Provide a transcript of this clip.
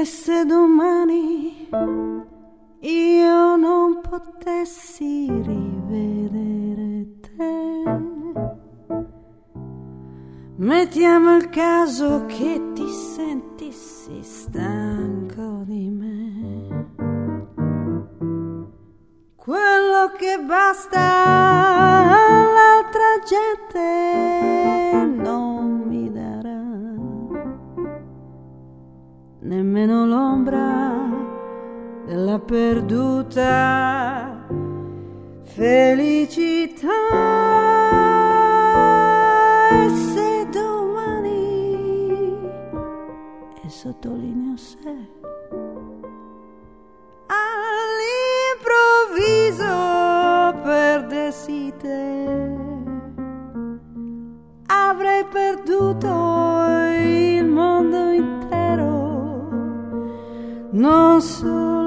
E se domani io non potessi rivedere te, mettiamo il caso che ti sentissi stanco di me, quello che basta l'altra gente non mi darà, nemmeno l'ombra della perduta felicità. E se domani, e sottolineo se, all'improvviso perdessi te, avrei perduto il mondo intero, non so